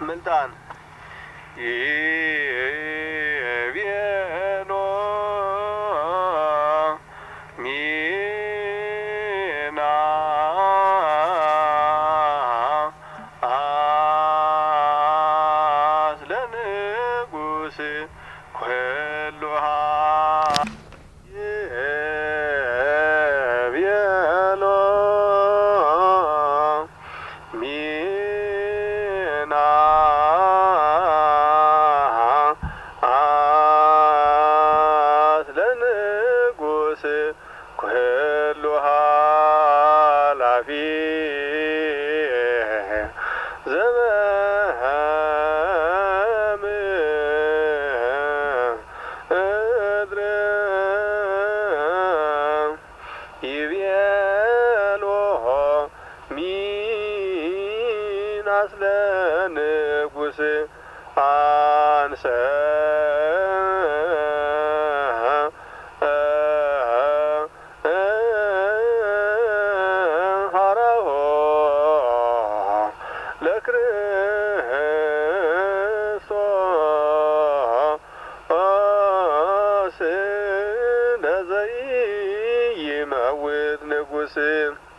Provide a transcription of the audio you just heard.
ምልጣን ይቤሎ ሚና ለንጉሥ ኰሎሃ ይቤሎ ሚና ለንጉሥ ኰሎሃ ላፊ ዘበምድር ይቤሎ ሚናስ ለንጉሥ አንሰ ሀረሆ ለክርስቶስ ለዘኢይመውት ንጉሥ